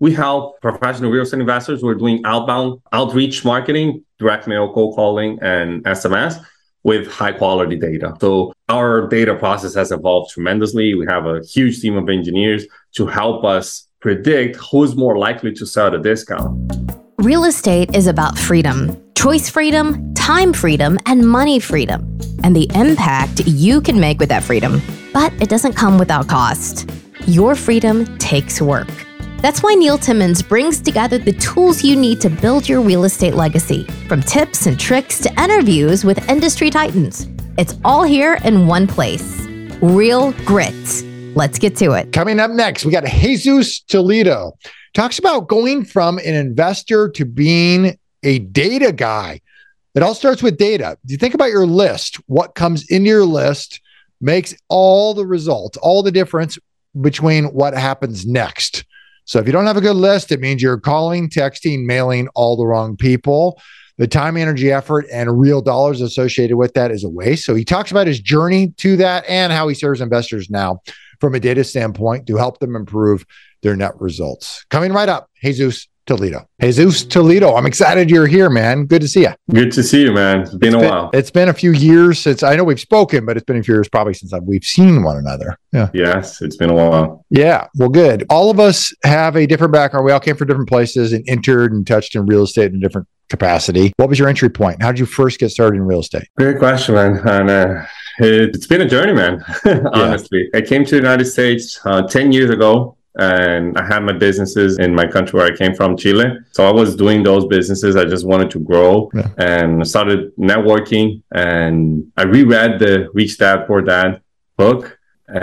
We help professional real estate investors who are doing outbound outreach marketing, direct mail, cold calling, and SMS with high quality data. So our data process has evolved tremendously. We have a huge team of engineers to help us predict who's more likely to sell at a discount. Real estate is about freedom, choice freedom, time freedom, and money freedom, and the impact you can make with that freedom. But it doesn't come without cost. Your freedom takes work. That's why Neil Timmons brings together the tools you need to build your real estate legacy, from tips and tricks to interviews with industry titans. It's all here in one place. Real Grit. Let's get to it. Coming up next, we got Jesus Toledo. Talks about going from an investor to being a data guy. It all starts with data. You think about your list. What comes into your list makes all the results, all the difference between what happens next. So if you don't have a good list, it means you're calling, texting, mailing all the wrong people. The time, energy, effort, and real dollars associated with that is a waste. So he talks about his journey to that and how he serves investors now from a data standpoint to help them improve their net results. Coming right up, Jesus Toledo. Jesus Toledo, I'm excited you're here, man. Good to see you. Good to see you, man. It's been a while. It's been a few years since, I know we've spoken, but it's been a few years probably since we've seen one another. Yeah. Yes, it's been a while. Yeah, well, good. All of us have a different background. We all came from different places and entered and touched in real estate in a different capacity. What was your entry point? How did you first get started in real estate? Great question, man. And it's been a journey, man, honestly. I came to the United States 10 years ago. And I had my businesses in my country where I came from, Chile. So I was doing those businesses. I just wanted to grow and started networking. And I reread the Rich Dad Poor Dad book.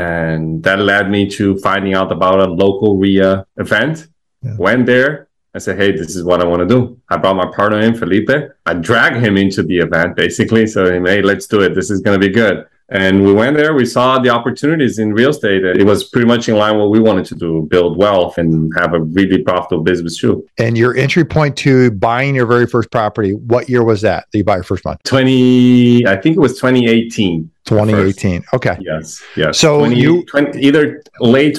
And that led me to finding out about a local RIA event. Yeah. Went there. I said, hey, this is what I want to do. I brought my partner in, Felipe. I dragged him into the event, basically. So, hey, let's do it. This is going to be good. And we went there, we saw the opportunities in real estate. It was pretty much in line with what we wanted to do, build wealth and have a really profitable business too. And your entry point to buying your very first property, what year was that you bought your first one? I think it was 2018. 2018. Okay. Yes. So either late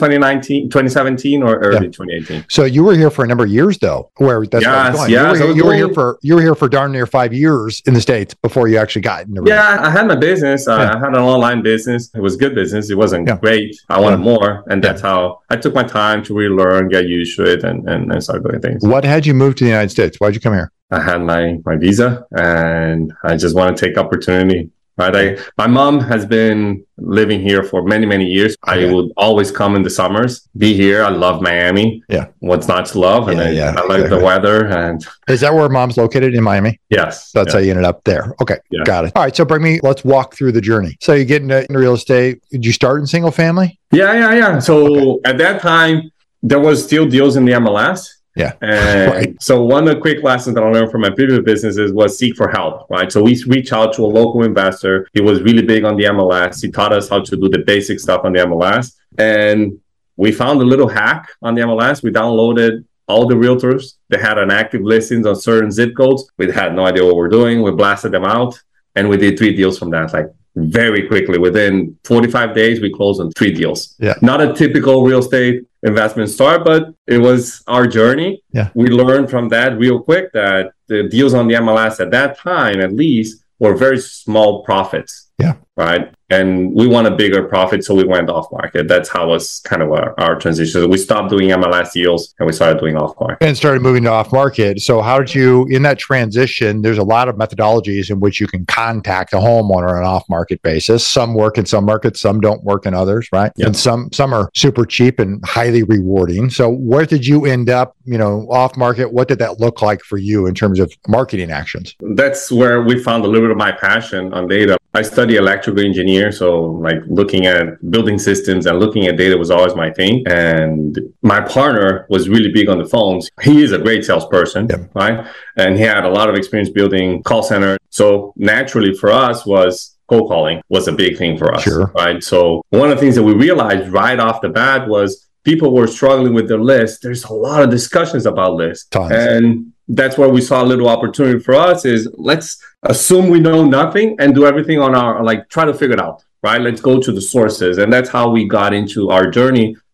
2017 or early 2018. So you were here for a number of years though, where that's where I was going. You were here for darn near 5 years in the States before you actually got into real estate. I had my business. I had an online business. It was good business. It wasn't great. I wanted more. And that's how I took my time to really learn, get used to it and start doing things. What had you moved to the United States? Why'd you come here? I had my visa and I just want to take opportunity. Right. My mom has been living here for many, many years. Okay. I would always come in the summers, be here. I love Miami. Yeah. What's not to love? And I like the weather. And is that where mom's located, in Miami? Yes. That's how you ended up there. Okay. Yeah. Got it. All right. So let's walk through the journey. So you get into real estate. Did you start in single family? Yeah. So at that time, there was still deals in the MLS. Yeah. And so one of the quick lessons that I learned from my previous businesses was seek for help, right? So we reached out to a local investor. He was really big on the MLS. He taught us how to do the basic stuff on the MLS. And we found a little hack on the MLS. We downloaded all the realtors that had an active listings on certain zip codes. We had no idea what we're doing. We blasted them out and we did 3 deals from that, like very quickly. Within 45 days, we closed on 3 deals. Yeah. Not a typical real estate investment start, but it was our journey. Yeah. We learned from that real quick that the deals on the MLS at that time, at least, were very small profits. Yeah. Right. And we want a bigger profit. So we went off market. That's how was kind of our transition. We stopped doing MLS deals and we started doing off market. And started moving to off market. So how did you, in that transition, there's a lot of methodologies in which you can contact a homeowner on an off market basis. Some work in some markets, some don't work in others, right? Yep. And some are super cheap and highly rewarding. So where did you end up, off market? What did that look like for you in terms of marketing actions? That's where we found a little bit of my passion on data. I study electrical engineer, so like looking at building systems and looking at data was always my thing. And my partner was really big on the phones. He is a great salesperson, right? And he had a lot of experience building call center. So naturally for us was cold calling was a big thing for us, right? So one of the things that we realized right off the bat was people were struggling with their list. There's a lot of discussions about lists. Tons. And that's where we saw a little opportunity for us is let's assume we know nothing and do everything on our, try to figure it out, right? Let's go to the sources. And that's how we got into our journey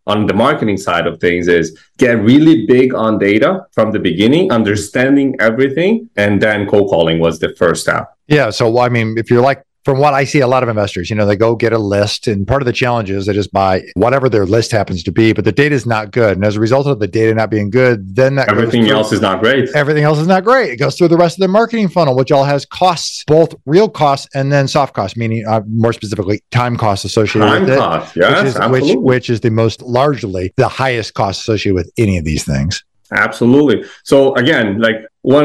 on the marketing side of things is get really big on data from the beginning, understanding everything, and then cold calling was the first step. Yeah. So, I mean, if you're like, from what I see, a lot of investors, they go get a list, and part of the challenge is they just buy whatever their list happens to be, but the data is not good. And as a result of the data not being good, then everything else is not great. Everything else is not great. It goes through the rest of the marketing funnel, which all has costs, both real costs and then soft costs, meaning more specifically time costs associated with it. Time costs, yes, which is the most largely the highest cost associated with any of these things. Absolutely. So again, like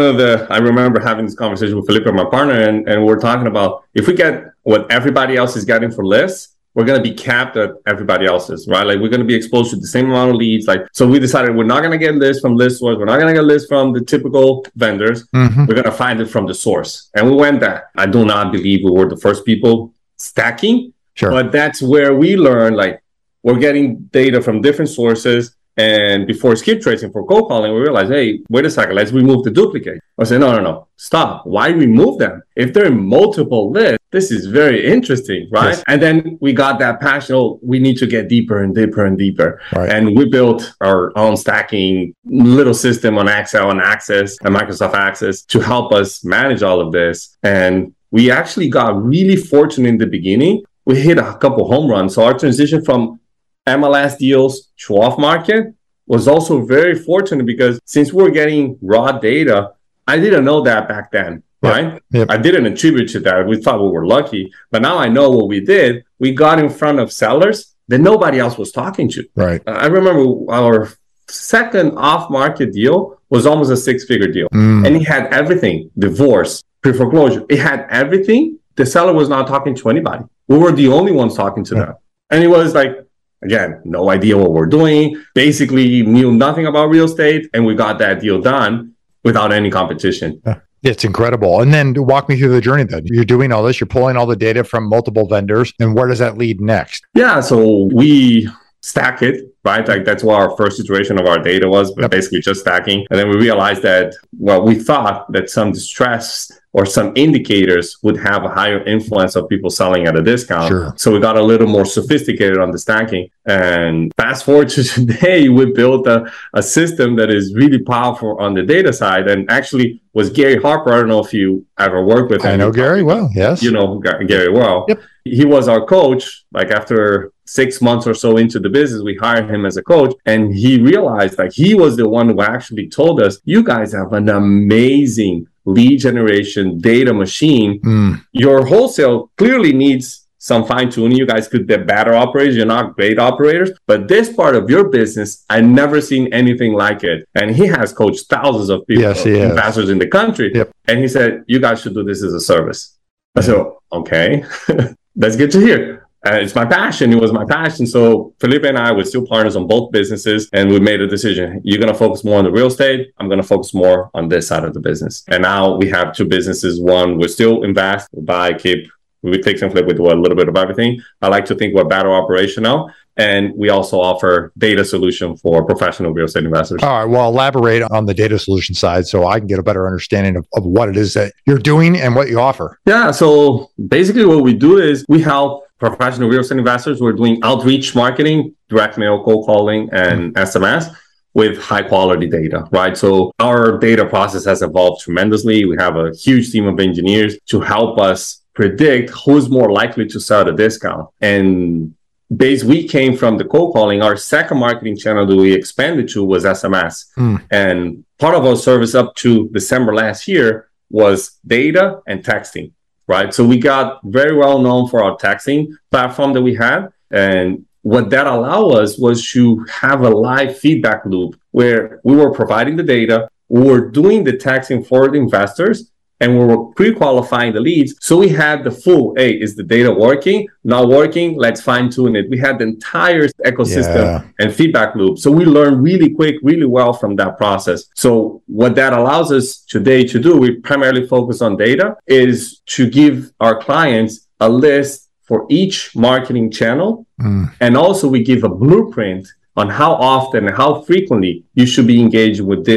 I remember having this conversation with Felipe, my partner, and we're talking about if we get what everybody else is getting for lists, we're going to be capped at everybody else's, right? Like we're going to be exposed to the same amount of leads. So we decided we're not going to get lists from list source. We're not going to get lists from the typical vendors. Mm-hmm. We're going to find it from the source. And we went there. I do not believe we were the first people stacking, but that's where we learned, like we're getting data from different sources. And before skip tracing for cold calling, we realized, hey, wait a second, let's remove the duplicate. I said, no, stop. Why remove them? If they're in multiple lists, this is very interesting, right? Yes. And then we got that passion, we need to get deeper and deeper and deeper. Right. And we built our own stacking little system on Excel and Access and Microsoft Access to help us manage all of this. And we actually got really fortunate in the beginning. We hit a couple home runs. So our transition from MLS deals to off market was also very fortunate because since we're getting raw data, I didn't know that back then, right? Yep. I didn't attribute to that. We thought we were lucky, but now I know what we did. We got in front of sellers that nobody else was talking to. Right. I remember our second off market deal was almost a 6-figure deal, and it had everything: divorce, pre-foreclosure. It had everything. The seller was not talking to anybody. We were the only ones talking to them, and it was like, again, no idea what we're doing, basically knew nothing about real estate, and we got that deal done without any competition. It's incredible. And then walk me through the journey then. You're doing all this, you're pulling all the data from multiple vendors, and where does that lead next? Yeah, so we stack it, right? Like that's what our first iteration of our data was, but basically just stacking. And then we realized that, we thought that some distress or some indicators would have a higher influence of people selling at a discount. Sure. So we got a little more sophisticated on the stacking. And fast forward to today, we built a system that is really powerful on the data side. And actually was Gary Harper. I don't know if you ever worked with him. I know Gary well, yes. You know Gary well. Yep. He was our coach. Like after 6 months or so into the business, we hired him as a coach. And he realized like he was the one who actually told us, you guys have an amazing lead generation data machine. Your wholesale clearly needs some fine tuning. You guys could be better operators. You're not great operators, but this part of your business, I never seen anything like it. And he has coached thousands of people, investors in the country. Yep. And he said, you guys should do this as a service. I said, okay, that's good to hear. It's my passion. It was my passion. So Felipe and I were still partners on both businesses, and we made a decision. You're going to focus more on the real estate. I'm going to focus more on this side of the business. And now we have two businesses. One, we still invest, we buy, keep, we fix and flip, we do a little bit of everything. I like to think we're better operational. And we also offer data solution for professional real estate investors. All right. Well, elaborate on the data solution side so I can get a better understanding of what it is that you're doing and what you offer. Yeah. So basically what we do is we help professional real estate investors. We're doing outreach marketing, direct mail, cold calling, and SMS with high quality data, right? So our data process has evolved tremendously. We have a huge team of engineers to help us predict who's more likely to sell at a discount. And we came from the cold calling. Our second marketing channel that we expanded to was SMS. And part of our service up to December last year was data and texting, right? So we got very well known for our texting platform that we had. And what that allowed us was to have a live feedback loop where we were providing the data, we were doing the texting for the investors, and we were pre-qualifying the leads. So we had the full, hey, is the data working? Not working? Let's fine tune it. We had the entire ecosystem and feedback loop. So we learned really quick, really well from that process. So what that allows us today to do, we primarily focus on data, is to give our clients a list for each marketing channel. And also we give a blueprint on how often and how frequently you should be engaging with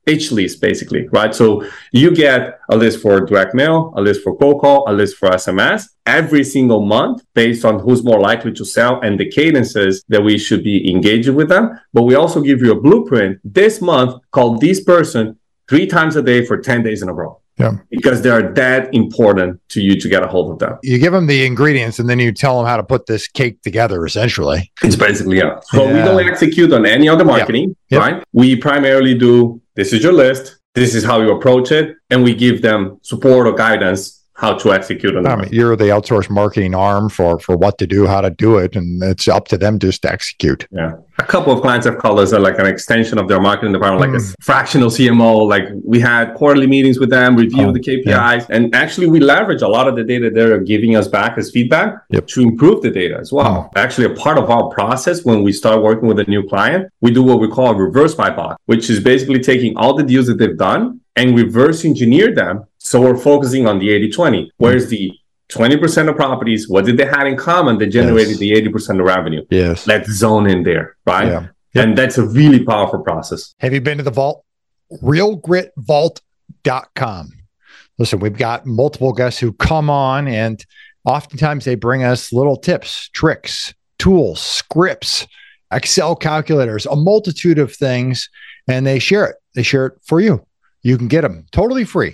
each list, basically, right? So you get a list for direct mail, a list for cold call, a list for SMS every single month based on who's more likely to sell and the cadences that we should be engaging with them. But we also give you a blueprint this month, call this person 3 times a day for 10 days in a row. Yeah. Because they are that important to you to get a hold of them. You give them the ingredients and then you tell them how to put this cake together, essentially. It's basically, So we don't execute on any other marketing, right? We primarily do, this is your list, this is how you approach it, and we give them support or guidance how to execute on it. You're the outsourced marketing arm for what to do, how to do it, and it's up to them just to execute. Yeah. A couple of clients have called us like an extension of their marketing department, like a fractional CMO. Like we had quarterly meetings with them, review the KPIs, and actually we leverage a lot of the data they're giving us back as feedback to improve the data as well. Actually, a part of our process when we start working with a new client, we do what we call a reverse by bot, which is basically taking all the deals that they've done and reverse engineer them. So we're focusing on the 80-20. Where's the 20% of properties? What did they have in common that generated the 80% of revenue? Yes. Let's zone in there, right? Yeah. And that's a really powerful process. Have you been to the vault? realgritvault.com. Listen, we've got multiple guests who come on and oftentimes they bring us little tips, tricks, tools, scripts, Excel calculators, a multitude of things, and they share it. They share it for you. You can get them totally free.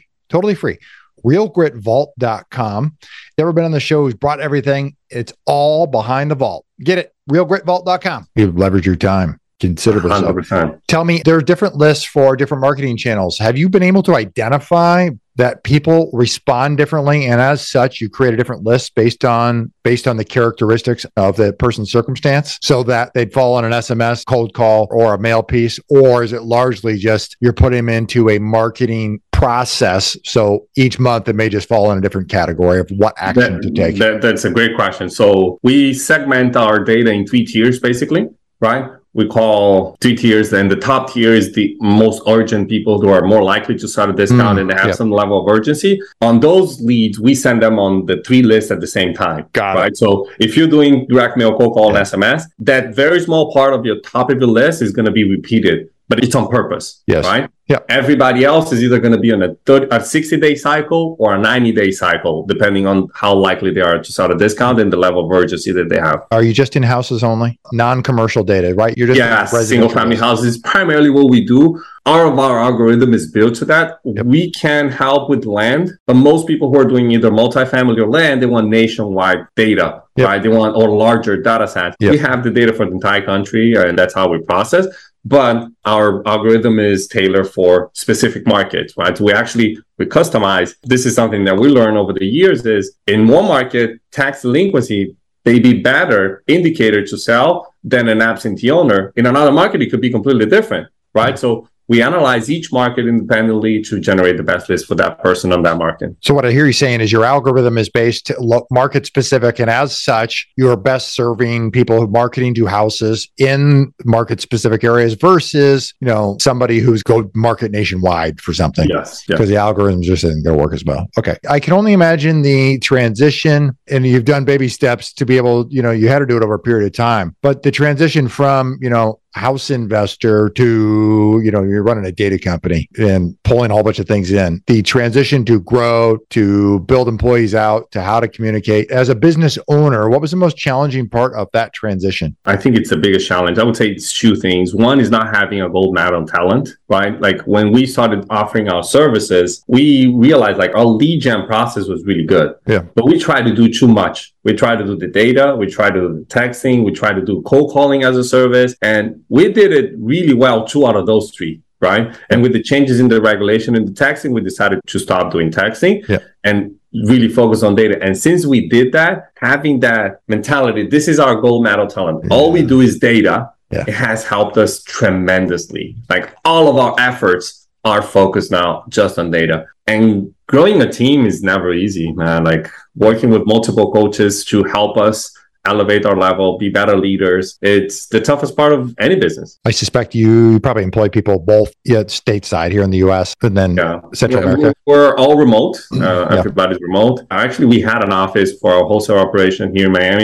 realgritvault.com. Never been on the show, who's brought everything. It's all behind the vault. Get it. realgritvault.com. You leverage your time considerably. 100%. Tell me, there are different lists for different marketing channels. Have you been able to identify that people respond differently, and as such, you create a different list based on the characteristics of the person's circumstance, so that they'd fall on an SMS, cold call, or a mail piece? Or is it largely just you're putting them into a marketing process, so each month it may just fall in a different category of what action to take? That's a great question. So we segment our data in 3 tiers, basically, right? We call 3 tiers, and the top tier is the most urgent people who are more likely to start a discount and have some level of urgency. On those leads, we send them on the 3 lists at the same time. Got it. So if you're doing direct mail, cold call, and SMS, that very small part of your top of your list is going to be repeated, but it's on purpose, right? Yeah. Everybody else is either going to be on a 60-day cycle or a 90-day cycle, depending on how likely they are to start a discount and the level of urgency that they have. Are you just in houses only? Non-commercial data, right? You're just single-family houses. Primarily what we do. All of our algorithm is built to that. We can help with land, but most people who are doing either multifamily or land, they want nationwide data, right? They want or larger data sets. We have the data for the entire country, and that's how we process. But our algorithm is tailored for specific markets, right? We customize. This is something that we learned over the years is in one market, tax delinquency may be better indicator to sell than an absentee owner. In another market, it could be completely different, right? So we analyze each market independently to generate the best list for that person on that market. So what I hear you saying is your algorithm is based market specific, and as such, you're best serving people who marketing to houses in market specific areas versus, somebody who's go market nationwide for something. Yes. Because the algorithms just isn't going to work as well. Okay. I can only imagine the transition, and you've done baby steps to be able, you had to do it over a period of time, but the transition from, house investor to, you're running a data company and pulling a whole bunch of things in. The transition to grow, to build employees out, to how to communicate. As a business owner, what was the most challenging part of that transition? I think it's the biggest challenge. I would say it's 2 things. One is not having a gold medal talent, right? Like when we started offering our services, we realized like our lead gen process was really good. Yeah. But we tried to do too much. We tried to do the data, we tried to do the texting, we tried to do cold calling as a service, and we did it really well 2 out of those 3, right? And with the changes in the regulation and the texting, we decided to stop doing texting and really focus on data. And since we did that, having that mentality, this is our gold medal talent. All we do is data. It has helped us tremendously. Like all of our efforts are focused now just on data. And growing a team is never easy, man. Like working with multiple coaches to help us elevate our level, be better leaders. It's the toughest part of any business. I suspect you probably employ people both stateside here in the U.S. and then Central America. We're all remote. Everybody's remote. Actually, we had an office for our wholesale operation here in Miami.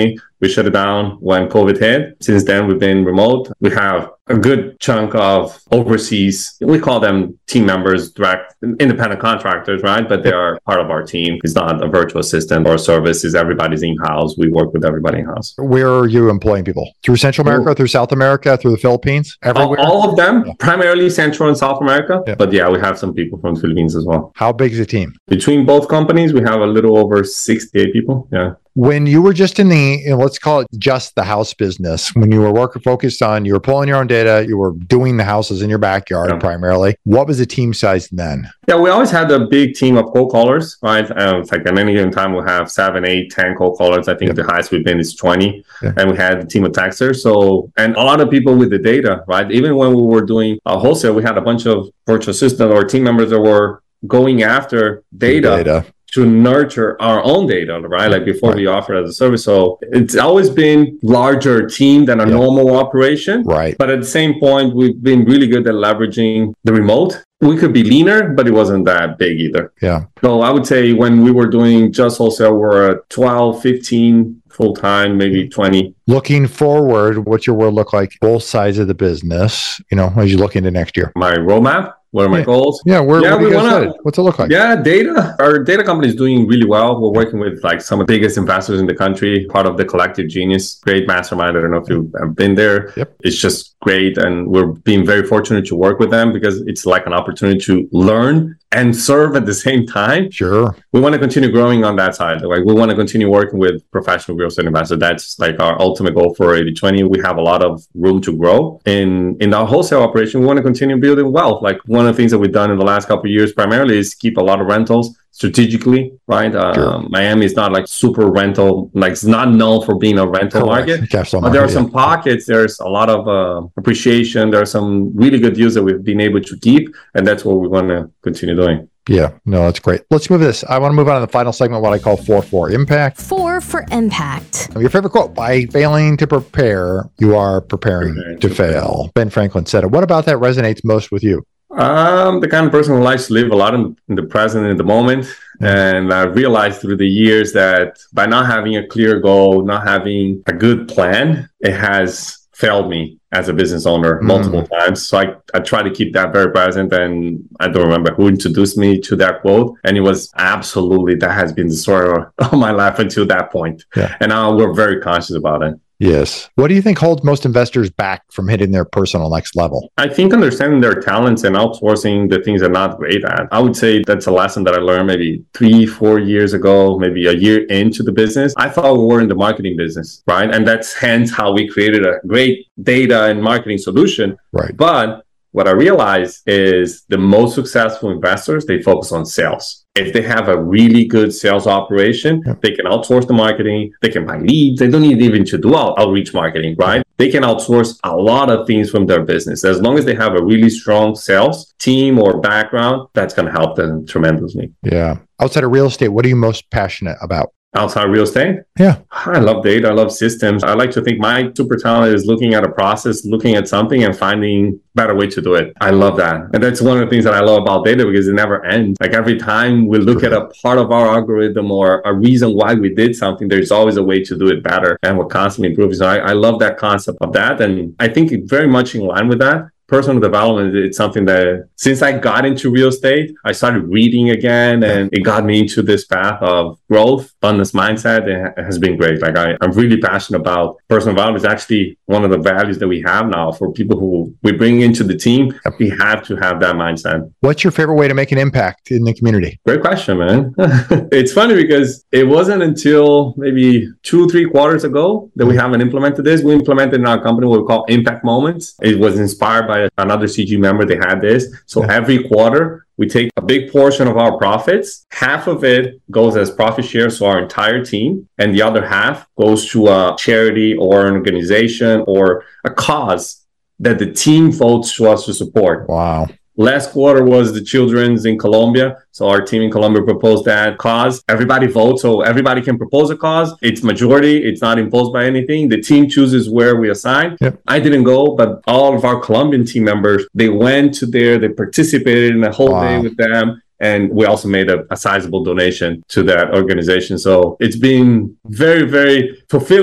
We shut it down when COVID hit. Since then, we've been remote. We have a good chunk of overseas, we call them team members, direct independent contractors, right? But they are part of our team. It's not a virtual assistant or service. It's everybody's in-house. We work with everybody in-house. Where are you employing people? Through Central America, through South America, through the Philippines? Everywhere? All of them, primarily Central and South America. Yeah. But yeah, we have some people from the Philippines as well. How big is the team? Between both companies, we have a little over 68 people. Yeah. When you were just in the, let's call it just the house business, when you were focused on, you were pulling your own data, you were doing the houses in your backyard primarily, what was the team size then? Yeah, we always had a big team of cold callers, right? It's like at any given time, we'll have 7, 8, 10 cold callers. I think the highest we've been is 20. And we had a team of texters. So, and a lot of people with the data, right? Even when we were doing wholesale, we had a bunch of virtual assistants or team members that were going after data. To nurture our own data, right? Like before we offer it as a service. So it's always been larger team than a normal operation. Right. But at the same point, we've been really good at leveraging the remote. We could be leaner, but it wasn't that big either. Yeah. So I would say when we were doing just wholesale, we're at 12, 15 full-time, maybe 20. Looking forward, what's your world look like? Both sides of the business, as you look into next year. My roadmap. What are my goals? Yeah, what's it look like? Yeah, data. Our data company is doing really well. We're working with like some of the biggest investors in the country, part of the Collective Genius, great mastermind. I don't know if you've been there. Yep. It's just great. And we're being very fortunate to work with them because it's like an opportunity to learn and serve at the same time. Sure. We want to continue growing on that side. Like we want to continue working with professional real estate investors. That's like our ultimate goal for 80/20. We have a lot of room to grow. In our wholesale operation, we want to continue building wealth. Like one of the things that we've done in the last couple of years primarily is keep a lot of rentals strategically, right? Sure. Miami is not like super rental, like it's not known for being a rental market. But there are some pockets, there's a lot of appreciation. There are some really good deals that we've been able to keep, and that's what we want to continue doing. Yeah, no, that's great. Let's move this. I want to move on to the final segment, what I call 4 for Impact. 4 for Impact. Your favorite quote: by failing to prepare, you are preparing to fail. Ben Franklin said it. What about that resonates most with you? I'm the kind of person who likes to live a lot in the present, in the moment. And I realized through the years that by not having a clear goal, not having a good plan, it has failed me as a business owner multiple times. So I try to keep that very present. And I don't remember who introduced me to that quote. And it was absolutely, that has been the story of my life until that point. Yeah. And now we're very conscious about it. Yes. What do you think holds most investors back from hitting their personal next level? I think understanding their talents and outsourcing the things they're not great at. I would say that's a lesson that I learned maybe 3-4 years ago, maybe a year into the business. I thought we were in the marketing business, right? And that's hence how we created a great data and marketing solution. Right. But what I realized is the most successful investors, they focus on sales. If they have a really good sales operation, they can outsource the marketing. They can buy leads. They don't need even to do outreach marketing, right? They can outsource a lot of things from their business. As long as they have a really strong sales team or background, that's going to help them tremendously. Yeah. Outside of real estate, what are you most passionate about? Outside real estate? Yeah. I love data. I love systems. I like to think my super talent is looking at a process, looking at something and finding a better way to do it. I love that. And that's one of the things that I love about data because it never ends. Like every time we look at a part of our algorithm or a reason why we did something, there's always a way to do it better. And we're constantly improving. So I love that concept of that. And I think it's very much in line with that. Personal development, it's something that since I got into real estate, I started reading again and it got me into this path of growth, abundance mindset. It has been great. Like I'm really passionate about personal development. It's actually one of the values that we have now for people who we bring into the team. We have to have that mindset. What's your favorite way to make an impact in the community? Great question, man. It's funny because it wasn't until maybe 2-3 quarters ago that we haven't implemented this. We implemented in our company what we call Impact Moments. It was inspired by another CG member. They had this. So every quarter, we take a big portion of our profits. Half of it goes as profit share, so our entire team. And the other half goes to a charity or an organization or a cause that the team votes to us to support. Wow. Last quarter was the children's in Colombia. So our team in Colombia proposed that cause. Everybody votes, so everybody can propose a cause. It's majority. It's not imposed by anything. The team chooses where we assign. Yep. I didn't go, but all of our Colombian team members, they went to there. They participated in a whole day with them. And we also made a sizable donation to that organization. So it's been very, very fulfilling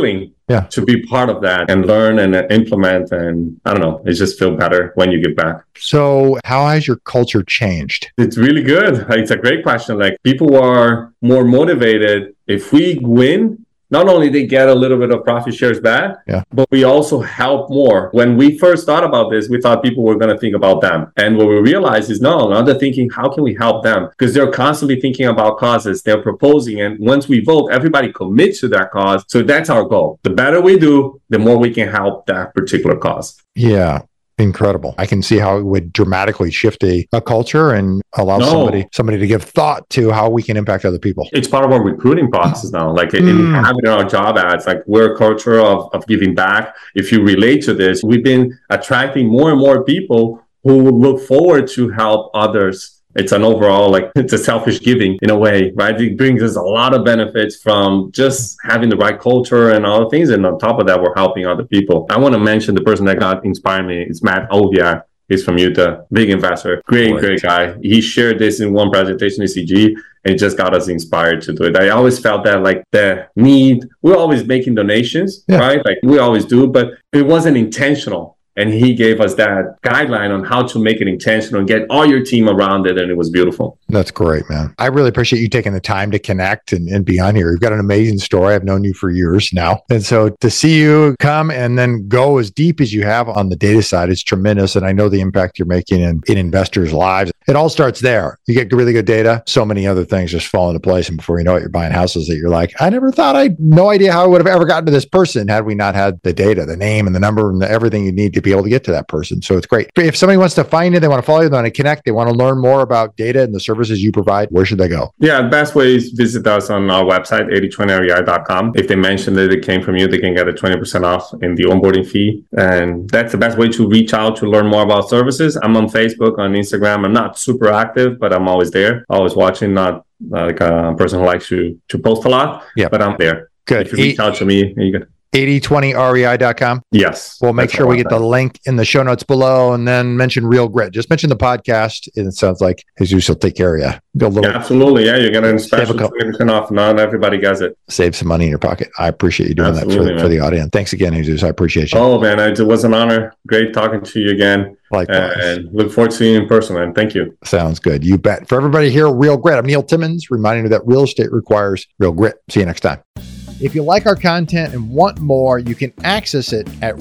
to be part of that and learn and implement. And I don't know, it just feels better when you give back. So how has your culture changed? It's really good. It's a great question. Like, people are more motivated. If we win, not only they get a little bit of profit shares back, but we also help more. When we first thought about this, we thought people were going to think about them. And what we realized is, no, now they're thinking, how can we help them? Because they're constantly thinking about causes they're proposing. And once we vote, everybody commits to that cause. So that's our goal. The better we do, the more we can help that particular cause. Yeah. Incredible. I can see how it would dramatically shift a culture and allow somebody to give thought to how we can impact other people. It's part of our recruiting process now. Like in having our job ads, like, we're a culture of giving back. If you relate to this, we've been attracting more and more people who look forward to help others. It's an overall, like, it's a selfish giving in a way, right? It brings us a lot of benefits from just having the right culture and all the things. And on top of that, we're helping other people. I want to mention the person that got inspired me. It's Matt Oviac. He's from Utah, big investor, great guy. He shared this in one presentation at CG, and it just got us inspired to do it. I always felt that, like, the need, we're always making donations, right? Like, we always do, but it wasn't intentional. And he gave us that guideline on how to make it intentional and get all your team around it. And it was beautiful. That's great, man. I really appreciate you taking the time to connect and be on here. You've got an amazing story. I've known you for years now. And so to see you come and then go as deep as you have on the data side is tremendous. And I know the impact you're making in investors' lives. It all starts there. You get really good data. So many other things just fall into place. And before you know it, you're buying houses that you're like, I never thought, no idea how I would have ever gotten to this person had we not had the data, the name and the number and everything you need to be able to get to that person. So it's great. If somebody wants to find you, they want to follow you, they want to connect, they want to learn more about data and the services you provide, where should they go? Yeah, the best way is visit us on our website, 8020rei.com. If they mention that it came from you, they can get a 20% off in the onboarding fee. And that's the best way to reach out to learn more about services. I'm on Facebook, on Instagram. I'm not super active, but I'm always there, always watching, not like a person who likes to post a lot, but I'm there. Good. If you reach out to me, you can 8020rei.com. Yes. We'll make sure we get the link in the show notes below, and then mention Real Grit. Just mention the podcast, and it sounds like Jesus will take care of you. Absolutely. Yeah, you're getting a special 20% off. Not everybody gets it. Save some money in your pocket. I appreciate you doing that for the audience. Thanks again, Jesus. I appreciate you. Oh, man, it was an honor. Great talking to you again. Likewise. And look forward to seeing you in person, man. Thank you. Sounds good. You bet. For everybody here, Real Grit. I'm Neil Timmons, reminding you that real estate requires real grit. See you next time. If you like our content and want more, you can access it at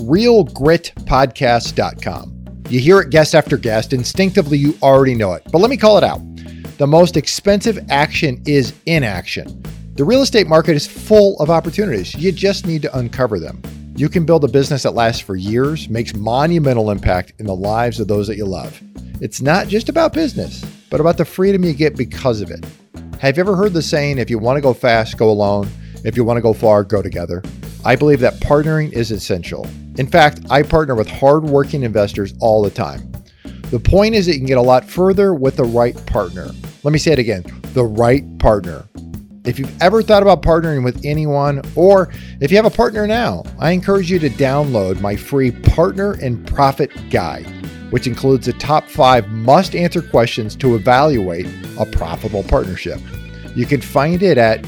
realgritpodcast.com. You hear it guest after guest. Instinctively, you already know it. But let me call it out. The most expensive action is inaction. The real estate market is full of opportunities. You just need to uncover them. You can build a business that lasts for years, makes monumental impact in the lives of those that you love. It's not just about business, but about the freedom you get because of it. Have you ever heard the saying, if you want to go fast, go alone? If you want to go far, go together. I believe that partnering is essential. In fact, I partner with hardworking investors all the time. The point is that you can get a lot further with the right partner. Let me say it again, the right partner. If you've ever thought about partnering with anyone, or if you have a partner now, I encourage you to download my free Partner and Profit Guide, which includes the top 5 must-answer questions to evaluate a profitable partnership. You can find it at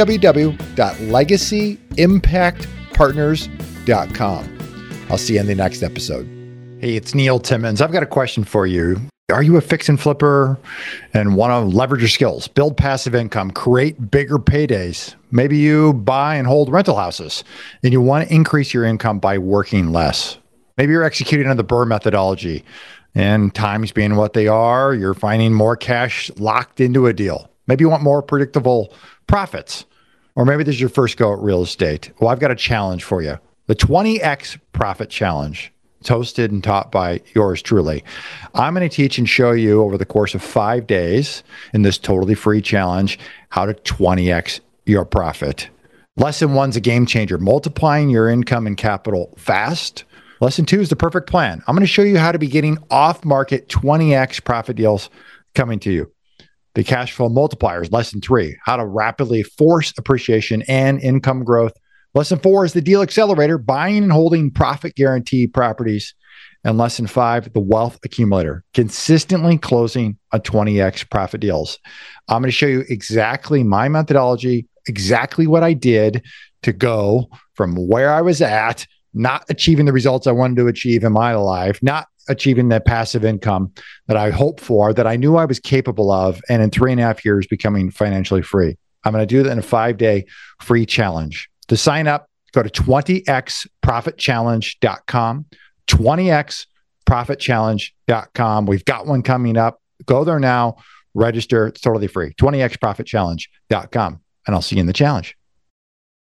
www.legacyimpactpartners.com. I'll see you in the next episode. Hey, it's Neil Timmons. I've got a question for you. Are you a fix and flipper and want to leverage your skills, build passive income, create bigger paydays? Maybe you buy and hold rental houses and you want to increase your income by working less. Maybe you're executing on the BRRRR methodology and times being what they are, you're finding more cash locked into a deal. Maybe you want more predictable profits, or maybe this is your first go at real estate. Well, I've got a challenge for you. The 20X Profit Challenge. It's hosted and taught by yours truly. I'm going to teach and show you over the course of 5 days in this totally free challenge how to 20X your profit. Lesson 1's a game changer, multiplying your income and capital fast. Lesson 2 is the perfect plan. I'm going to show you how to be getting off-market 20X profit deals coming to you. The cash flow multipliers, lesson 3, how to rapidly force appreciation and income growth. Lesson 4 is the deal accelerator, buying and holding profit guarantee properties. And lesson 5, the wealth accumulator, consistently closing a 20X profit deals. I'm going to show you exactly my methodology, exactly what I did to go from where I was at, not achieving the results I wanted to achieve in my life, not achieving that passive income that I hoped for, that I knew I was capable of, and in 3.5 years becoming financially free. I'm going to do that in a 5-day free challenge. To sign up, go to 20xprofitchallenge.com, 20xprofitchallenge.com. We've got one coming up. Go there now, register. It's totally free. 20xprofitchallenge.com. And I'll see you in the challenge.